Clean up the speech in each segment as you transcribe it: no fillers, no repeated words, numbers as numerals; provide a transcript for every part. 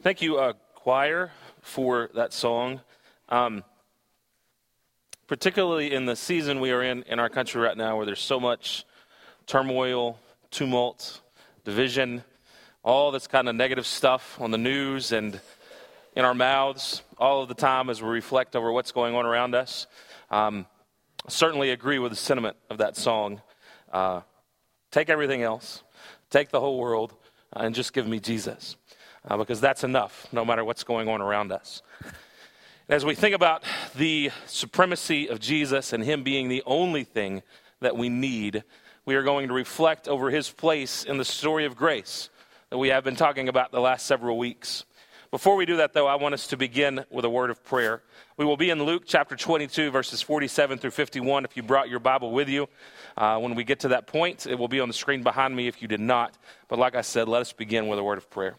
Thank you, choir, for that song. Particularly in the season we are in our country right now, where there's so much turmoil, tumult, division, all this kind of negative stuff on the news and in our mouths all of the time as we reflect over what's going on around us. I certainly agree with the sentiment of that song. Take everything else, take the whole world, and just give me Jesus. Because that's enough, no matter what's going on around us. As we think about the supremacy of Jesus and him being the only thing that we need, we are going to reflect over his place in the story of grace that we have been talking about the last several weeks. Before we do that, though, I want us to begin with a word of prayer. We will be in Luke chapter 22, verses 47 through 51, if you brought your Bible with you. When we get to that point, it will be on the screen behind me if you did not. But like I said, let us begin with a word of prayer.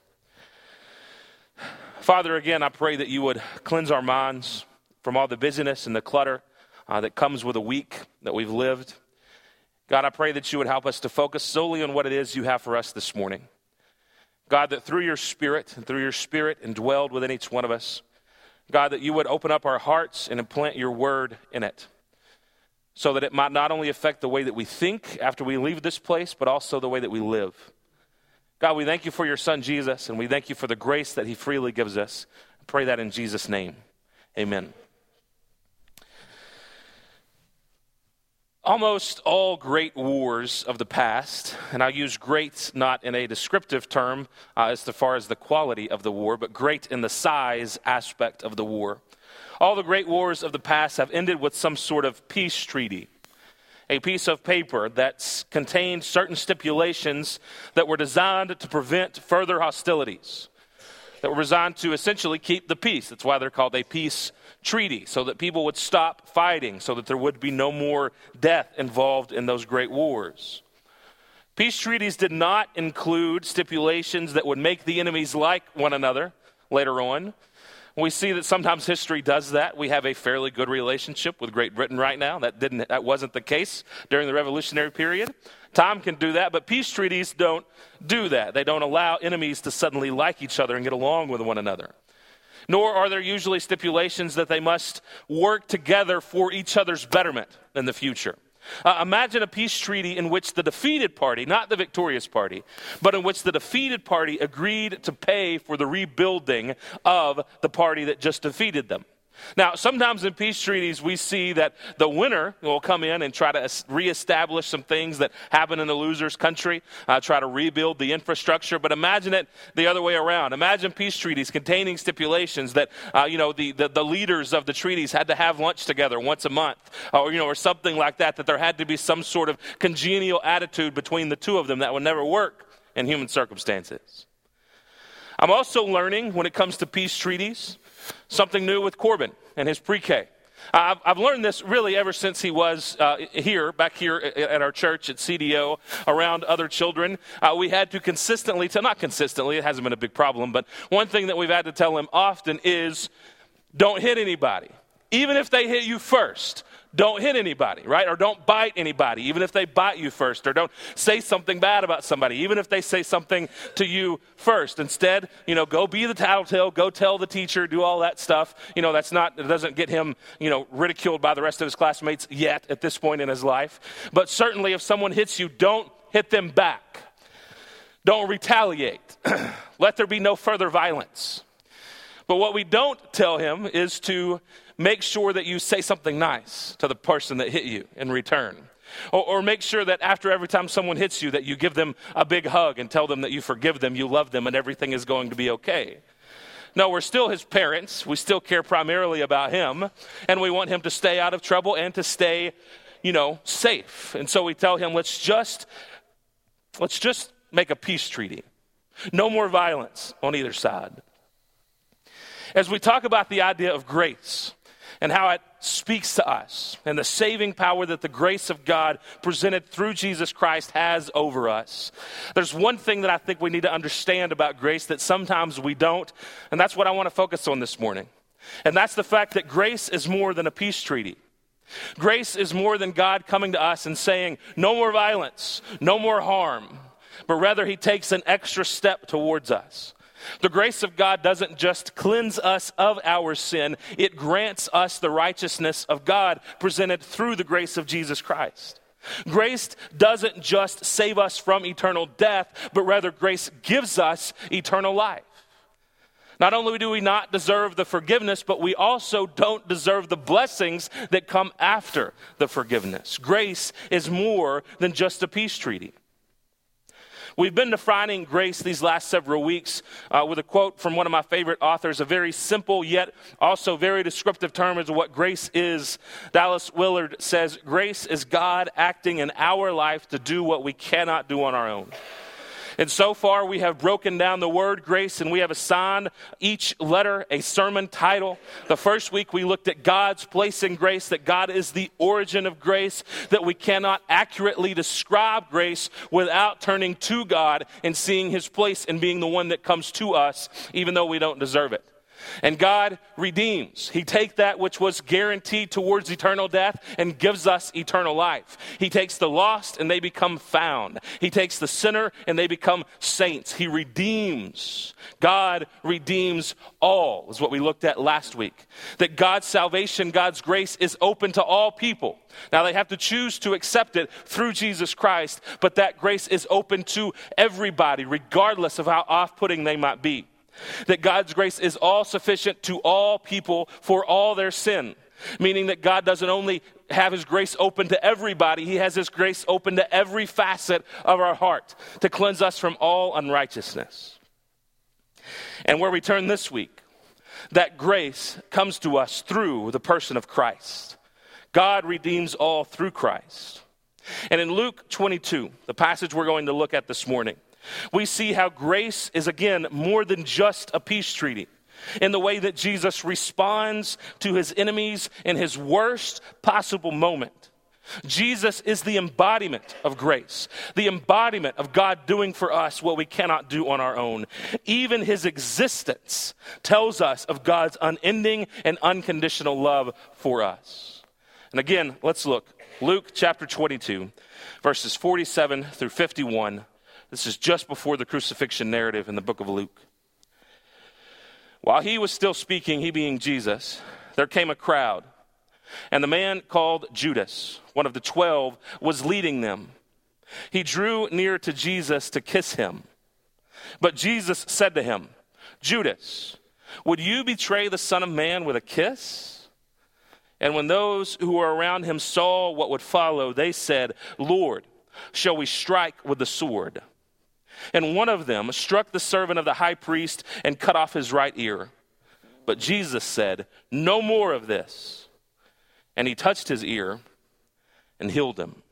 Father, again, I pray that you would cleanse our minds from all the busyness and the clutter that comes with a week that we've lived. God, I pray that you would help us to focus solely on what it is you have for us this morning. God, that through your Spirit indwelled within each one of us, God, that you would open up our hearts and implant your word in it so that it might not only affect the way that we think after we leave this place, but also the way that we live. God, we thank you for your son, Jesus, and we thank you for the grace that he freely gives us. I pray that in Jesus' name. Amen. Almost all great wars of the past, and I use great not in a descriptive term as far as the quality of the war, but great in the size aspect of the war. All the great wars of the past have ended with some sort of peace treaty. A piece of paper that contained certain stipulations that were designed to prevent further hostilities, that were designed to essentially keep the peace. That's why they're called a peace treaty, so that people would stop fighting, so that there would be no more death involved in those great wars. Peace treaties did not include stipulations that would make the enemies like one another later on. We see that sometimes history does that. We have a fairly good relationship with Great Britain right now. That wasn't the case during the Revolutionary period. Time can do that, but peace treaties don't do that. They don't allow enemies to suddenly like each other and get along with one another. Nor are there usually stipulations that they must work together for each other's betterment in the future. Imagine a peace treaty in which the defeated party, not the victorious party, but in which the defeated party agreed to pay for the rebuilding of the party that just defeated them. Now, sometimes in peace treaties, we see that the winner will come in and try to reestablish some things that happen in the loser's country, try to rebuild the infrastructure. But imagine it the other way around. Imagine peace treaties containing stipulations that, the leaders of the treaties had to have lunch together once a month, or something like that, that there had to be some sort of congenial attitude between the two of them that would never work in human circumstances. I'm also learning, when it comes to peace treaties, something new with Corbin and his pre-K. I've learned this really ever since he was back here at our church at CDO, around other children. We had to not consistently, it hasn't been a big problem, but one thing that we've had to tell him often is, don't hit anybody. Even if they hit you first, don't hit anybody, right? Or don't bite anybody, even if they bite you first. Or don't say something bad about somebody, even if they say something to you first. Instead, go be the tattletale, go tell the teacher, do all that stuff. It doesn't get him, ridiculed by the rest of his classmates yet at this point in his life. But certainly if someone hits you, don't hit them back. Don't retaliate. Let there be no further violence. But what we don't tell him is to make sure that you say something nice to the person that hit you in return. Or make sure that after every time someone hits you that you give them a big hug and tell them that you forgive them, you love them, and everything is going to be okay. No, we're still his parents. We still care primarily about him, and we want him to stay out of trouble and to stay, safe. And so we tell him, let's just make a peace treaty. No more violence on either side. As we talk about the idea of grace and how it speaks to us and the saving power that the grace of God presented through Jesus Christ has over us, there's one thing that I think we need to understand about grace that sometimes we don't, and that's what I want to focus on this morning. And that's the fact that grace is more than a peace treaty. Grace is more than God coming to us and saying, no more violence, no more harm, but rather he takes an extra step towards us. The grace of God doesn't just cleanse us of our sin, it grants us the righteousness of God presented through the grace of Jesus Christ. Grace doesn't just save us from eternal death, but rather grace gives us eternal life. Not only do we not deserve the forgiveness, but we also don't deserve the blessings that come after the forgiveness. Grace is more than just a peace treaty. We've been defining grace these last several weeks with a quote from one of my favorite authors, a very simple yet also very descriptive term of what grace is. Dallas Willard says, "Grace is God acting in our life to do what we cannot do on our own." And so far, we have broken down the word grace, and we have assigned each letter a sermon title. The first week, we looked at God's place in grace, that God is the origin of grace, that we cannot accurately describe grace without turning to God and seeing his place and being the one that comes to us, even though we don't deserve it. And God redeems. He takes that which was guaranteed towards eternal death and gives us eternal life. He takes the lost and they become found. He takes the sinner and they become saints. He redeems. God redeems all, is what we looked at last week. That God's salvation, God's grace is open to all people. Now they have to choose to accept it through Jesus Christ, but that grace is open to everybody, regardless of how off-putting they might be. That God's grace is all sufficient to all people for all their sin. Meaning that God doesn't only have his grace open to everybody, he has his grace open to every facet of our heart to cleanse us from all unrighteousness. And where we turn this week, that grace comes to us through the person of Christ. God redeems all through Christ. And in Luke 22, the passage we're going to look at this morning, we see how grace is, again, more than just a peace treaty in the way that Jesus responds to his enemies in his worst possible moment. Jesus is the embodiment of grace, the embodiment of God doing for us what we cannot do on our own. Even his existence tells us of God's unending and unconditional love for us. And again, let's look. Luke chapter 22, verses 47 through 51. This is just before the crucifixion narrative in the book of Luke. While he was still speaking, he being Jesus, there came a crowd, and the man called Judas, one of the 12, was leading them. He drew near to Jesus to kiss him. But Jesus said to him, "Judas, would you betray the Son of Man with a kiss?" And when those who were around him saw what would follow, they said, "Lord, shall we strike with the sword?" And one of them struck the servant of the high priest and cut off his right ear. But Jesus said, "No more of this." And he touched his ear and healed him.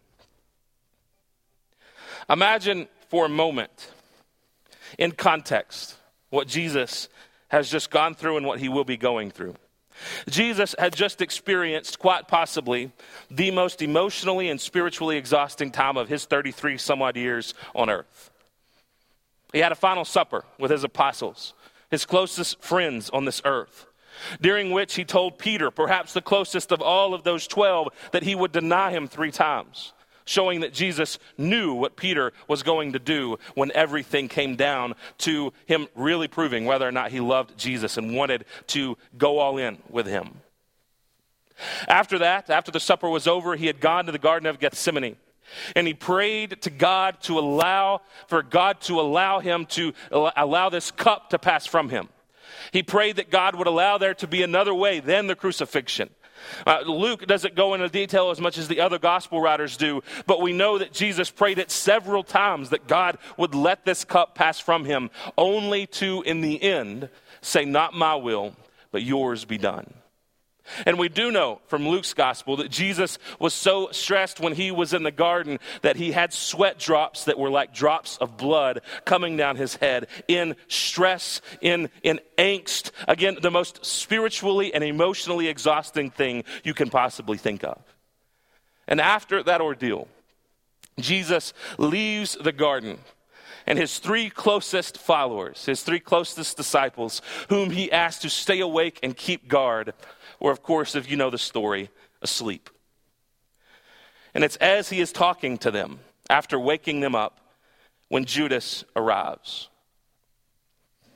Imagine for a moment, in context, what Jesus has just gone through and what he will be going through. Jesus had just experienced, quite possibly, the most emotionally and spiritually exhausting time of his 33 some odd years on earth. He had a final supper with his apostles, his closest friends on this earth, during which he told Peter, perhaps the closest of all of those 12, that he would deny him 3 times, showing that Jesus knew what Peter was going to do when everything came down to him really proving whether or not he loved Jesus and wanted to go all in with him. After that, after the supper was over, he had gone to the Garden of Gethsemane. And he prayed to God to allow him to allow this cup to pass from him. He prayed that God would allow there to be another way than the crucifixion. Luke doesn't go into detail as much as the other gospel writers do, but we know that Jesus prayed it several times that God would let this cup pass from him, only to, in the end, say, "Not my will, but yours be done." And we do know from Luke's gospel that Jesus was so stressed when he was in the garden that he had sweat drops that were like drops of blood coming down his head in stress, in angst. Again, the most spiritually and emotionally exhausting thing you can possibly think of. And after that ordeal, Jesus leaves the garden. And his 3 closest followers, his 3 closest disciples, whom he asked to stay awake and keep guard, were, of course, if you know the story, asleep. And it's as he is talking to them, after waking them up, when Judas arrives.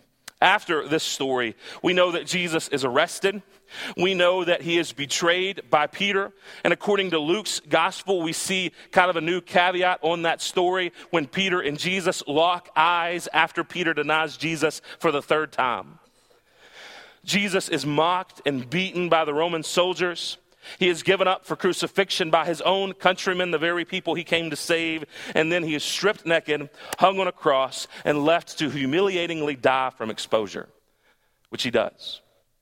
After this story, we know that Jesus is arrested. We know that he is betrayed by Peter. And according to Luke's gospel, we see kind of a new caveat on that story when Peter and Jesus lock eyes after Peter denies Jesus for the third time. Jesus is mocked and beaten by the Roman soldiers. He is given up for crucifixion by his own countrymen, the very people he came to save. And then he is stripped naked, hung on a cross, and left to humiliatingly die from exposure, which he does.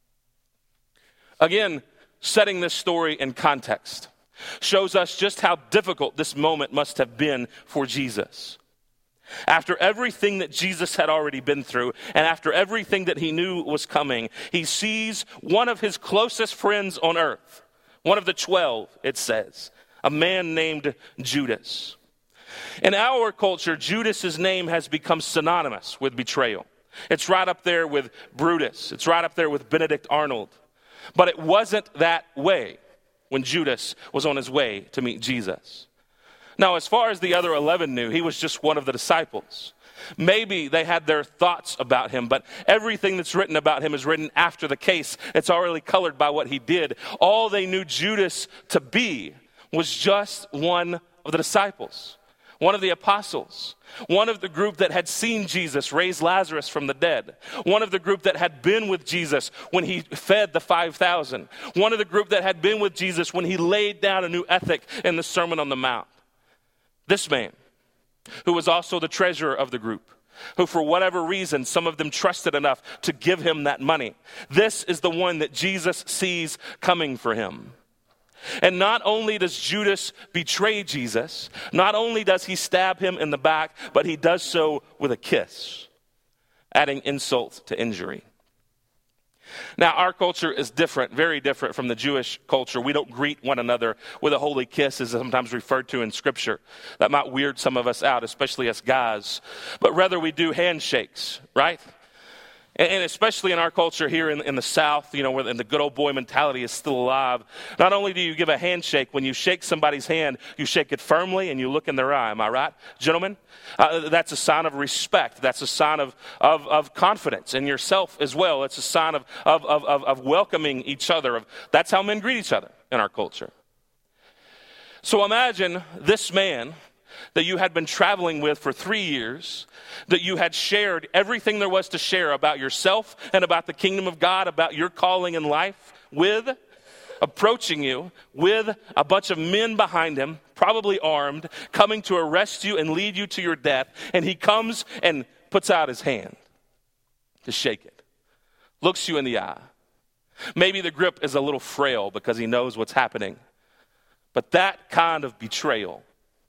Again, setting this story in context shows us just how difficult this moment must have been for Jesus. After everything that Jesus had already been through, and after everything that he knew was coming, he sees one of his closest friends on earth, one of the 12, it says, a man named Judas. In our culture, Judas's name has become synonymous with betrayal. It's right up there with Brutus. It's right up there with Benedict Arnold. But it wasn't that way when Judas was on his way to meet Jesus. Now, as far as the other 11 knew, he was just one of the disciples. Maybe they had their thoughts about him, but everything that's written about him is written after the case. It's already colored by what he did. All they knew Judas to be was just one of the disciples, one of the apostles, one of the group that had seen Jesus raise Lazarus from the dead, one of the group that had been with Jesus when he fed the 5,000, one of the group that had been with Jesus when he laid down a new ethic in the Sermon on the Mount. This man, who was also the treasurer of the group, who for whatever reason, some of them trusted enough to give him that money. This is the one that Jesus sees coming for him. And not only does Judas betray Jesus, not only does he stab him in the back, but he does so with a kiss, adding insult to injury. Now, our culture is different, very different from the Jewish culture. We don't greet one another with a holy kiss, as sometimes referred to in Scripture. That might weird some of us out, especially us guys. But rather, we do handshakes, right? And especially in our culture here in the South, you know, where the good old boy mentality is still alive. Not only do you give a handshake, when you shake somebody's hand, you shake it firmly and you look in their eye. Am I right, gentlemen? That's a sign of respect. That's a sign of confidence in yourself as well. It's a sign of welcoming each other. That's how men greet each other in our culture. So imagine this man that you had been traveling with for 3 years, that you had shared everything there was to share about yourself and about the kingdom of God, about your calling in life with, approaching you with a bunch of men behind him, probably armed, coming to arrest you and lead you to your death. And he comes and puts out his hand to shake it, looks you in the eye. Maybe the grip is a little frail because he knows what's happening. But that kind of betrayal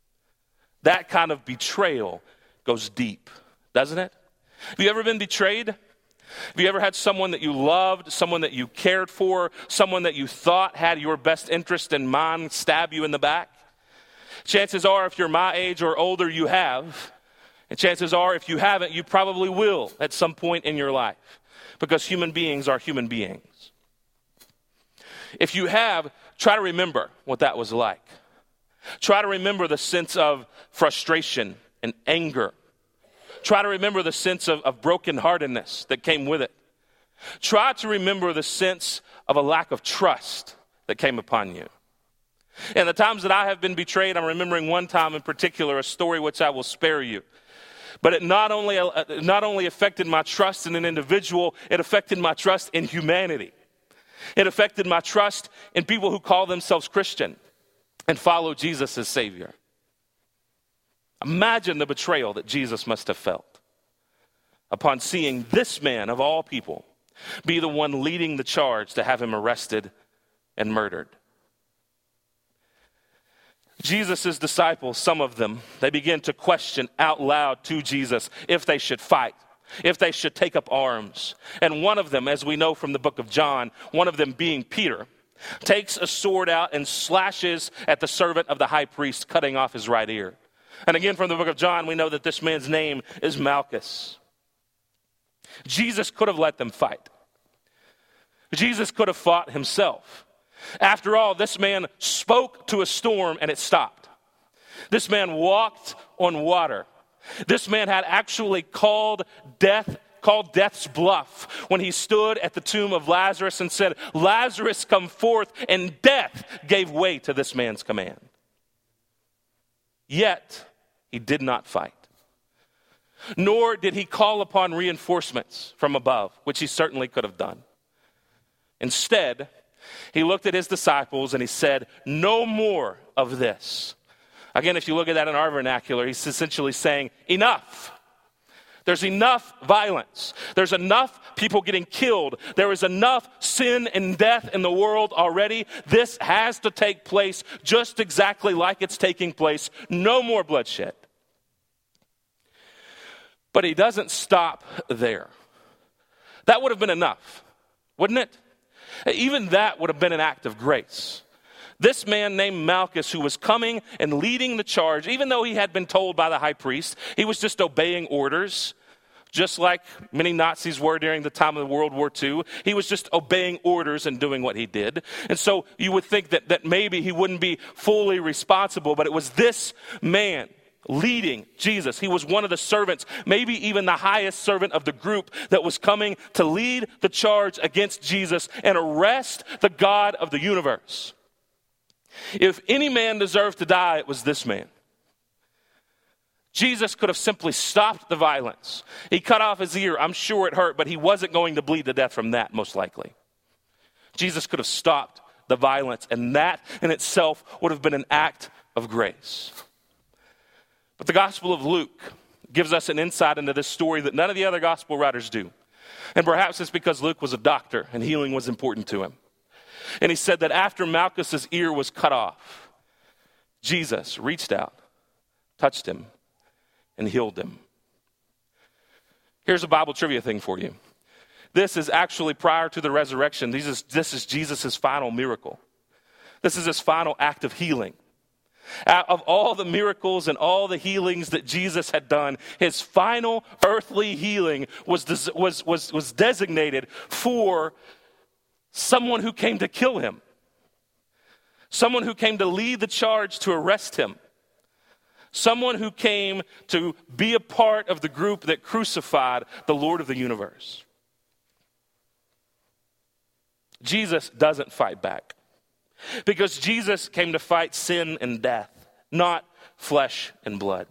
goes deep, doesn't it? Have you ever been betrayed? Have you ever had someone that you loved, someone that you cared for, someone that you thought had your best interest in mind stab you in the back? Chances are, if you're my age or older, you have. And chances are, if you haven't, you probably will at some point in your life, because human beings are human beings. If you have, try to remember what that was like. Try to remember the sense of frustration and anger. Try to remember the sense of brokenheartedness that came with it. Try to remember the sense of a lack of trust that came upon you. And the times that I have been betrayed, I'm remembering one time in particular, a story which I will spare you. But it not only affected my trust in an individual, it affected my trust in humanity. It affected my trust in people who call themselves Christian and follow Jesus as Savior. Imagine the betrayal that Jesus must have felt upon seeing this man of all people be the one leading the charge to have him arrested and murdered. Jesus' disciples, some of them, they begin to question out loud to Jesus if they should fight, if they should take up arms. And one of them, as we know from the book of John, one of them being Peter, takes a sword out and slashes at the servant of the high priest, cutting off his right ear. And again, from the book of John, we know that this man's name is Malchus. Jesus could have let them fight. Jesus could have fought himself. After all, this man spoke to a storm and it stopped. This man walked on water. This man had actually called death called death's bluff when he stood at the tomb of Lazarus and said, "Lazarus, come forth," and death gave way to this man's command. Yet, he did not fight. Nor did he call upon reinforcements from above, which he certainly could have done. Instead, he looked at his disciples and he said, "No more of this." Again, if you look at that in our vernacular, he's essentially saying, enough. There's enough violence. There's enough people getting killed. There is enough sin and death in the world already. This has to take place just exactly like it's taking place. No more bloodshed. But he doesn't stop there. That would have been enough, wouldn't it? Even that would have been an act of grace. This man named Malchus, who was coming and leading the charge, even though he had been told by the high priest, he was just obeying orders, just like many Nazis were during the time of World War II. He was just obeying orders and doing what he did. And so you would think that maybe he wouldn't be fully responsible, but it was this man leading Jesus. He was one of the servants, maybe even the highest servant of the group that was coming to lead the charge against Jesus and arrest the God of the universe. If any man deserved to die, it was this man. Jesus could have simply stopped the violence. He cut off his ear. I'm sure it hurt, but he wasn't going to bleed to death from that, most likely. Jesus could have stopped the violence, and that in itself would have been an act of grace. But the Gospel of Luke gives us an insight into this story that none of the other gospel writers do. And perhaps it's because Luke was a doctor and healing was important to him. And he said that after Malchus's ear was cut off, Jesus reached out, touched him, and healed him. Here's a Bible trivia thing for you. This is actually prior to the resurrection. This is Jesus' final miracle. This is his final act of healing. Out of all the miracles and all the healings that Jesus had done, his final earthly healing was designated for someone who came to kill him. Someone who came to lead the charge to arrest him. Someone who came to be a part of the group that crucified the Lord of the universe. Jesus doesn't fight back. Because Jesus came to fight sin and death, not flesh and blood.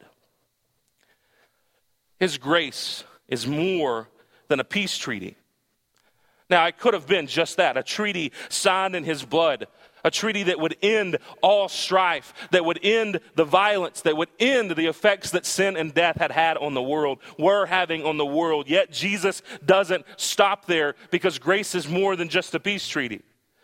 His grace is more than a peace treaty. Now, it could have been just that, a treaty signed in his blood, a treaty that would end all strife, that would end the violence, that would end the effects that sin and death had on the world, were having on the world. Yet Jesus doesn't stop there because grace is more than just a peace treaty.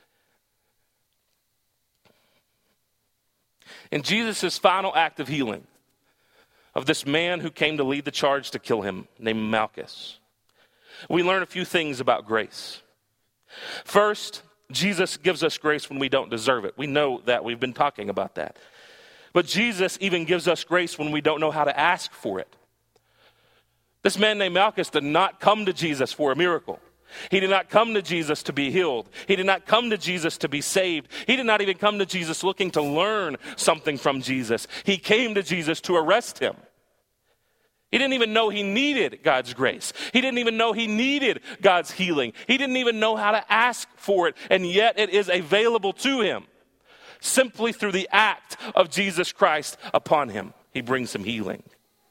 In Jesus' final act of healing of this man who came to lead the charge to kill him, named Malchus, we learn a few things about grace. First, Jesus gives us grace when we don't deserve it. We know that. We've been talking about that. But Jesus even gives us grace when we don't know how to ask for it. This man named Malchus did not come to Jesus for a miracle. He did not come to Jesus to be healed. He did not come to Jesus to be saved. He did not even come to Jesus looking to learn something from Jesus. He came to Jesus to arrest him. He didn't even know he needed God's grace. He didn't even know he needed God's healing. He didn't even know how to ask for it, and yet it is available to him. Simply through the act of Jesus Christ upon him, he brings him healing.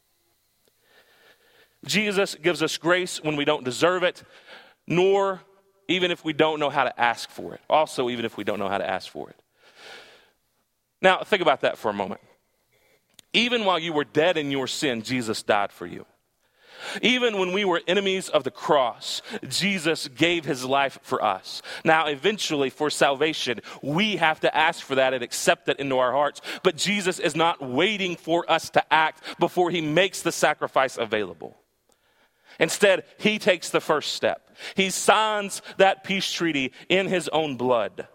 Jesus gives us grace when we don't deserve it, nor even if we don't know how to ask for it. Also, even if we don't know how to ask for it. Now, think about that for a moment. Even while you were dead in your sin, Jesus died for you. Even when we were enemies of the cross, Jesus gave his life for us. Now, eventually, for salvation, we have to ask for that and accept it into our hearts. But Jesus is not waiting for us to act before he makes the sacrifice available. Instead, he takes the first step. He signs that peace treaty in his own blood.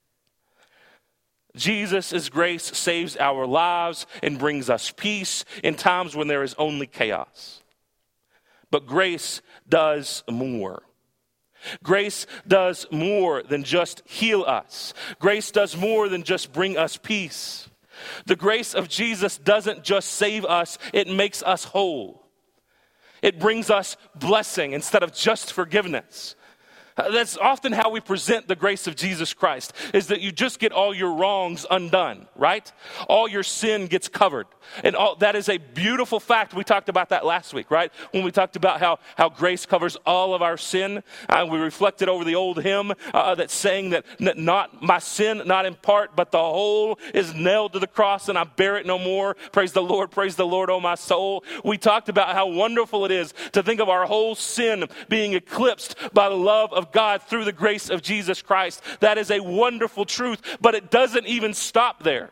Jesus' grace saves our lives and brings us peace in times when there is only chaos. But grace does more. Grace does more than just heal us. Grace does more than just bring us peace. The grace of Jesus doesn't just save us, it makes us whole. It brings us blessing instead of just forgiveness. That's often how we present the grace of Jesus Christ, is that you just get all your wrongs undone, right? All your sin gets covered. And that is a beautiful fact. We talked about that last week, right? When we talked about how grace covers all of our sin. We reflected over the old hymn that's saying that not my sin, not in part, but the whole is nailed to the cross and I bear it no more. Praise the Lord, oh my soul. We talked about how wonderful it is to think of our whole sin being eclipsed by the love of God through the grace of Jesus Christ. That is a wonderful truth, but it doesn't even stop there.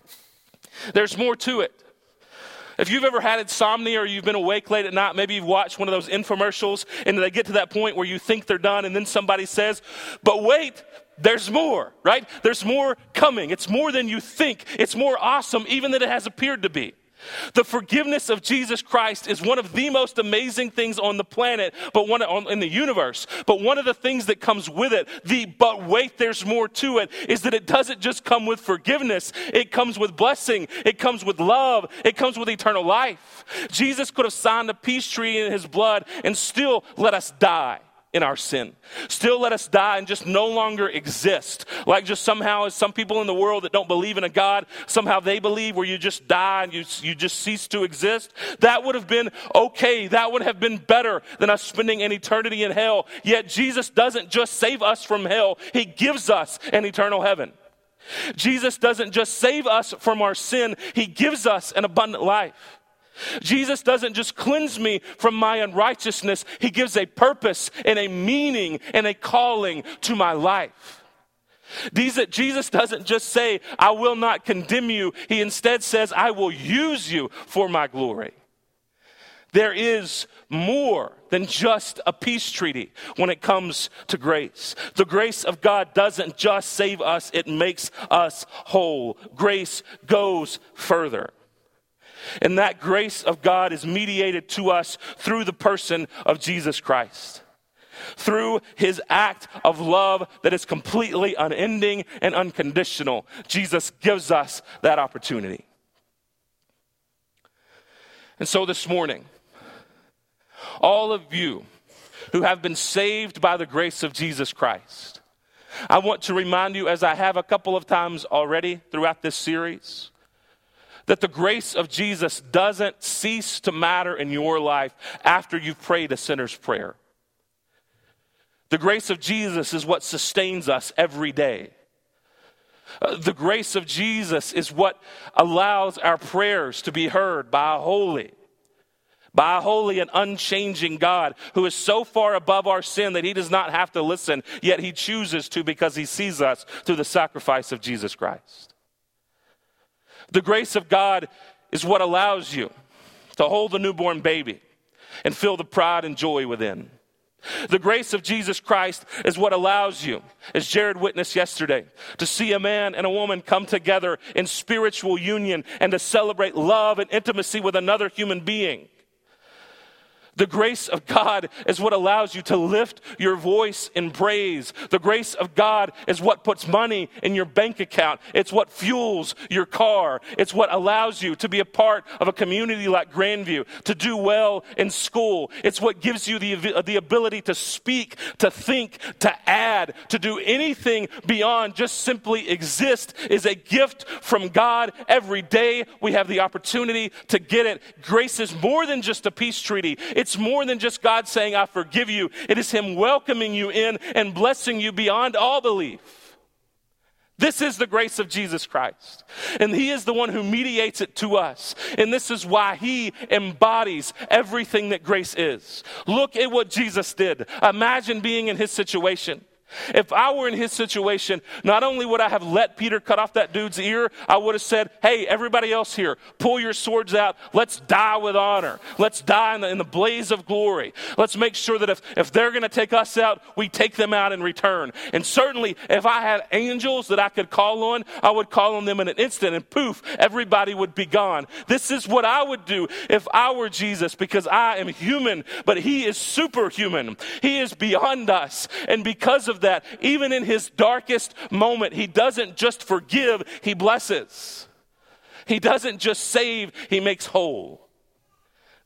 There's more to it. If you've ever had insomnia or you've been awake late at night, maybe you've watched one of those infomercials and they get to that point where you think they're done and then somebody says, but wait, there's more, right? There's more coming. It's more than you think. It's more awesome even than it has appeared to be. The forgiveness of Jesus Christ is one of the most amazing things on the planet, in the universe. But one of the things that comes with it, but wait, there's more to it, is that it doesn't just come with forgiveness. It comes with blessing. It comes with love. It comes with eternal life. Jesus could have signed a peace treaty in his blood and still let us die in our sin. Still let us die and just no longer exist. Like just somehow, as some people in the world that don't believe in a God, somehow they believe where you just die and you just cease to exist. That would have been okay. That would have been better than us spending an eternity in hell. Yet Jesus doesn't just save us from hell. He gives us an eternal heaven. Jesus doesn't just save us from our sin. He gives us an abundant life. Jesus doesn't just cleanse me from my unrighteousness. He gives a purpose and a meaning and a calling to my life. Jesus doesn't just say, I will not condemn you. He instead says, I will use you for my glory. There is more than just a peace treaty when it comes to grace. The grace of God doesn't just save us, it makes us whole. Grace goes further. And that grace of God is mediated to us through the person of Jesus Christ. Through his act of love that is completely unending and unconditional, Jesus gives us that opportunity. And so this morning, all of you who have been saved by the grace of Jesus Christ, I want to remind you, as I have a couple of times already throughout this series, that the grace of Jesus doesn't cease to matter in your life after you've prayed a sinner's prayer. The grace of Jesus is what sustains us every day. The grace of Jesus is what allows our prayers to be heard by a holy and unchanging God who is so far above our sin that he does not have to listen, yet he chooses to because he sees us through the sacrifice of Jesus Christ. The grace of God is what allows you to hold a newborn baby and feel the pride and joy within. The grace of Jesus Christ is what allows you, as Jared witnessed yesterday, to see a man and a woman come together in spiritual union and to celebrate love and intimacy with another human being. The grace of God is what allows you to lift your voice in praise. The grace of God is what puts money in your bank account. It's what fuels your car. It's what allows you to be a part of a community like Grandview, to do well in school. It's what gives you the ability to speak, to think, to add, to do anything beyond just simply exist is a gift from God. Every day we have the opportunity to get it. Grace is more than just a peace treaty. It's more than just God saying, I forgive you. It is him welcoming you in and blessing you beyond all belief. This is the grace of Jesus Christ. And he is the one who mediates it to us. And this is why he embodies everything that grace is. Look at what Jesus did. Imagine being in his situation. If I were in his situation, not only would I have let Peter cut off that dude's ear, I would have said, hey, everybody else here, pull your swords out. Let's die with honor. Let's die in the blaze of glory. Let's make sure that if they're going to take us out, we take them out in return. And certainly, if I had angels that I could call on, I would call on them in an instant, and poof, everybody would be gone. This is what I would do if I were Jesus, because I am human, but he is superhuman. He is beyond us. And because of that, even in his darkest moment, he doesn't just forgive, he blesses. He doesn't just save, he makes whole.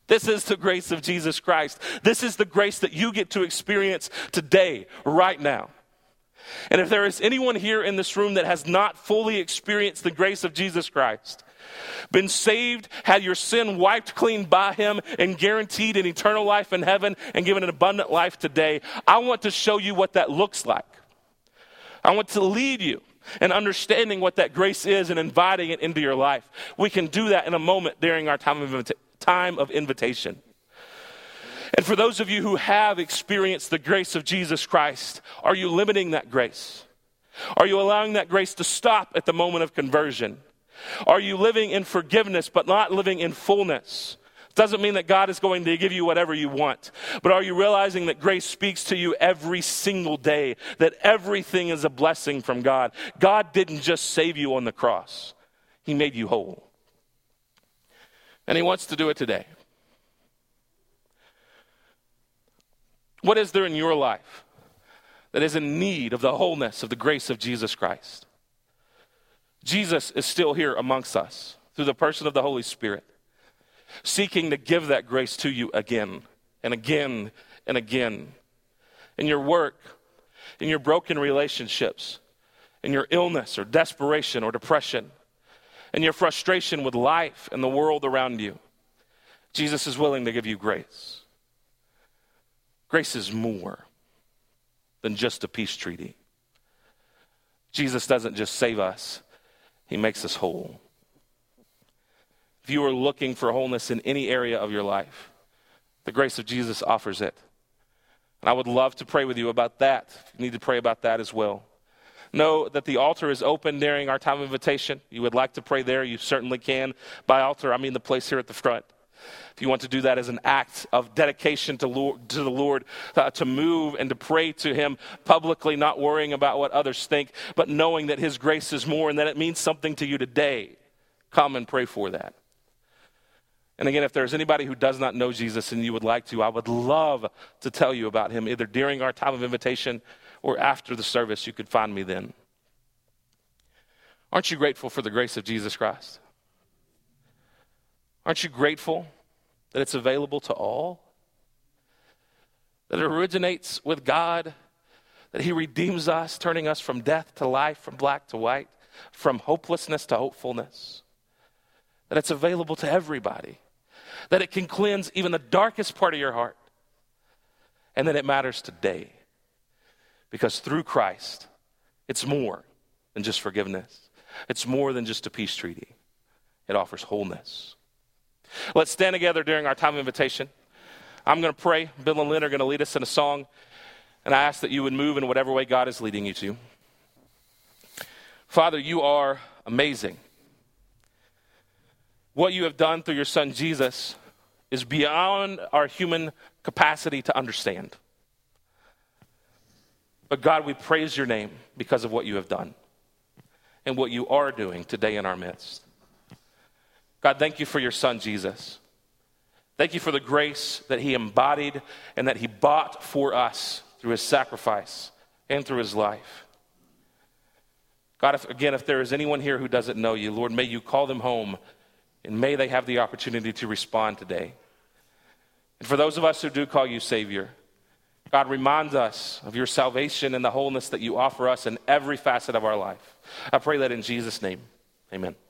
This is the grace of Jesus Christ. This is the grace that you get to experience today, right now. And if there is anyone here in this room that has not fully experienced the grace of Jesus Christ, been saved, had your sin wiped clean by him, and guaranteed an eternal life in heaven and given an abundant life today, I want to show you what that looks like. I want to lead you in understanding what that grace is and inviting it into your life. We can do that in a moment during our time of invitation. And for those of you who have experienced the grace of Jesus Christ, are you limiting that grace? Are you allowing that grace to stop at the moment of conversion? Are you living in forgiveness but not living in fullness? Doesn't mean that God is going to give you whatever you want, but are you realizing that grace speaks to you every single day, that everything is a blessing from God? God didn't just save you on the cross. He made you whole. And he wants to do it today. What is there in your life that is in need of the wholeness of the grace of Jesus Christ? Jesus is still here amongst us through the person of the Holy Spirit, seeking to give that grace to you again and again and again. In your work, in your broken relationships, in your illness or desperation or depression, in your frustration with life and the world around you, Jesus is willing to give you grace. Grace is more than just a peace treaty. Jesus doesn't just save us, he makes us whole. If you are looking for wholeness in any area of your life, the grace of Jesus offers it. And I would love to pray with you about that. You need to pray about that as well. Know that the altar is open during our time of invitation. You would like to pray there, you certainly can. By altar, I mean the place here at the front. If you want to do that as an act of dedication to the Lord, to move and to pray to him publicly, not worrying about what others think, but knowing that his grace is more and that it means something to you today, come and pray for that. And again, if there's anybody who does not know Jesus and you would like to, I would love to tell you about him, either during our time of invitation or after the service. You could find me then. Aren't you grateful for the grace of Jesus Christ? Aren't you grateful that it's available to all? That it originates with God, that he redeems us, turning us from death to life, from black to white, from hopelessness to hopefulness. That it's available to everybody. That it can cleanse even the darkest part of your heart. And that it matters today. Because through Christ, it's more than just forgiveness. It's more than just a peace treaty. It offers wholeness. Let's stand together during our time of invitation. I'm going to pray. Bill and Lynn are going to lead us in a song. And I ask that you would move in whatever way God is leading you to. Father, you are amazing. What you have done through your son Jesus is beyond our human capacity to understand. But God, we praise your name because of what you have done and what you are doing today in our midst. God, thank you for your son Jesus. Thank you for the grace that he embodied and that he bought for us through his sacrifice and through his life. God, if there is anyone here who doesn't know you, Lord, may you call them home and may they have the opportunity to respond today. And for those of us who do call you Savior, God, remind us of your salvation and the wholeness that you offer us in every facet of our life. I pray that in Jesus' name, amen.